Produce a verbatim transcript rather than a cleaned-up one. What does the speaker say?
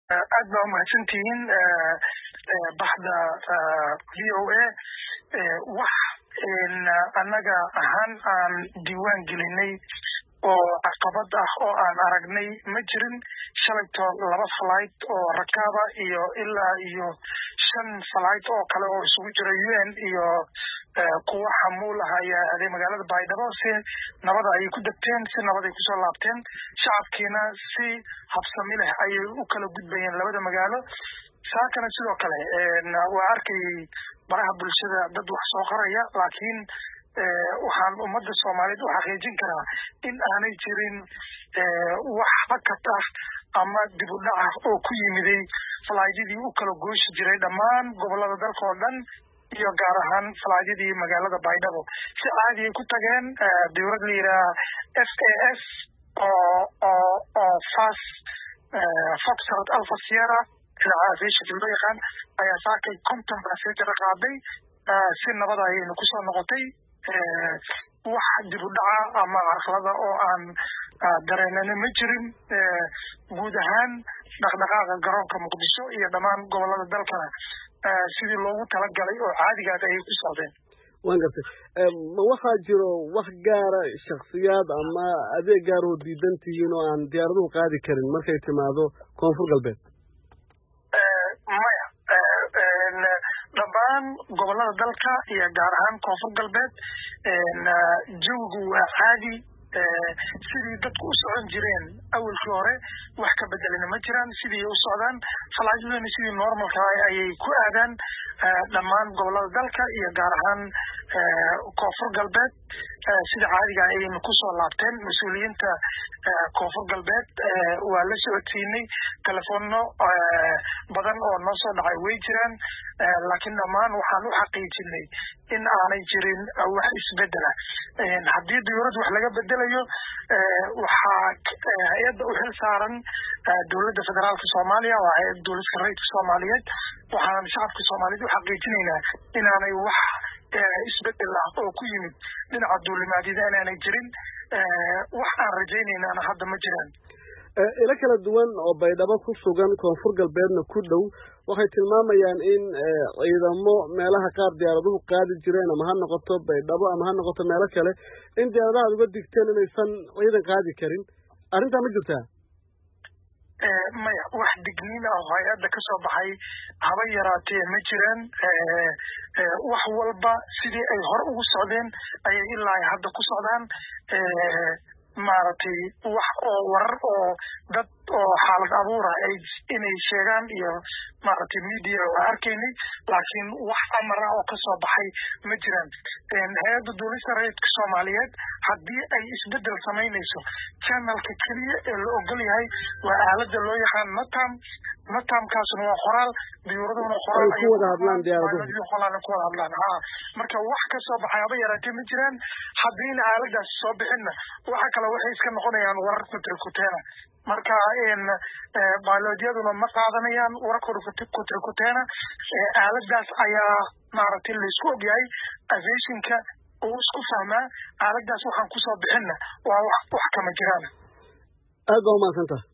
aad baa umahadsantihiin baxda v o a wax annaga ahaan aan diiwaan gelinay oo caqabad ah oo aan aragnay ma jirin. shalayto laba flight oo rakaaba iyo ilaa iyo shan flight oo kale oo isugu jira U N iyo kuwa xamuul ah ayaa aaday magaalada Baydhabo si nabada ay ku degteen, si nabad ay kusoo laabteen. shacabkiina si habsami leh ayay u kala gudbayeen labada magaalo. saakana sidoo kale waa arkay baraha bulshada dad wax soo qoraya, laakiin waxaan ummadda Soomaaliyeed u xaqiijin karaa in aanay jirin wax hakad ah ama dib u dhac ah oo ku yimiday falaydii u kala gooshi jiray dhammaan gobolada dalka oo dhan iyo gaar ahaan falaydii magaalada Baydhabo si caadi ay ku tageen. dawlad la yiraahdo F A S oo oo oo fas Foxtrot Alpha Sierra aviation loo yaqaan ayaa saakay konton passenger qaaday si nabad ay ku soo noqotay. wax dib u dhaca ama carqalada oo aan dareenana ma jirin. guud ahaan dhaqdhaqaaqa garoonka Muqdisho iyo dhammaan gobolada dalkana sidii loogu talagalay oo caadigaad ay ku socdeen. waan gartay ma waxaa jiro wax gaara shakhsiyaad ama adeeg gaar oo diidan tihiin oo aan diyaaraduhu qaadi karin markay timaado koonfur galbeed? maya dhammaan gobolada dalka iyo gaar ahaan koonfur galbeed jawigu waa caadi sidii dadku u socon jireen awalkii hore wax ka bedelina ma jiraan. sidii u socdaan falaadina sidii normalka ayay ku aadaan dhammaan gobolada dalka iyo gaar ahaan koonfur galbeed sida caadiga ayayna ku soo laabteen. mas-uuliyiinta koonfur galbeed waa la socodsiinay, telefoonno badan oo noo soo dhacay way jiraan, laakiin dhammaan waxaan u xaqiijinay in aanay jirin wax isbedela. haddii dawlad wax laga bedelayo waxaa hay-adda u xil saaran dowladda federaalka Soomaaliya, waa hay-adda dowladda sarreeyta Soomaaliyeed. waxaan shacabka Soomaaliyeed u xaqiijinaynaa inaanay wax isbedel ah oo ku yimid dhinaca duulimaadyada inaanay jirin. wax aan rajaynaynana hadda ma jiraan. ila kala duwan oo Baydhabo ku sugan koonfur galbeedna ku dhow waxay tilmaamayaan in ciidamo meelaha qaar diyaaraduhu qaadi jireen ama ha noqoto Baydhabo ama ha noqoto meelo kale in diyaaradaha uga digteen inaysan ciidan qaadi karin. arrintaa ma jirtaa? maya wax digniin ah oo hay-adda ka soo baxay haba yaraatee ma jiraan. wax walba sidii ay hore ugu socdeen ayay ilaa hadda ku socdaan. maaragtay wax oo warar oo dad oo xaalad abuura ay inay sheegaan iyo maaragtay media oo arkaynay, laakiin wax amar ah oo ka soo baxay ma jiraan. hay-adda dowladda sarreeyta Soomaaliyeed haddii ay isbedel samaynayso channelka keliya ee la ogol yahay waa aaladda loo yaqaan natam. natamkaasna waa qoraal, diyuuraduna qoraal ay ku wada hadlaan diyaaraduhu qoraal ku wada hadlaan. ha marka wax ka soo baxay haba yaraatee ma jiraan. haddiina aaladaas soo bixinna waxa kale waxay iska noqonayaan warar kutrikuteena. marka biologiyaduna ma qaadanayaan warar kutrikuteena. aaladaas ayaa maaragtay laysku ogyahay aviationka oo isku fahmaa. aaladaas waxaan kusoo bixinna waa wax wax kama jiraan. aad baa umahadsantahay.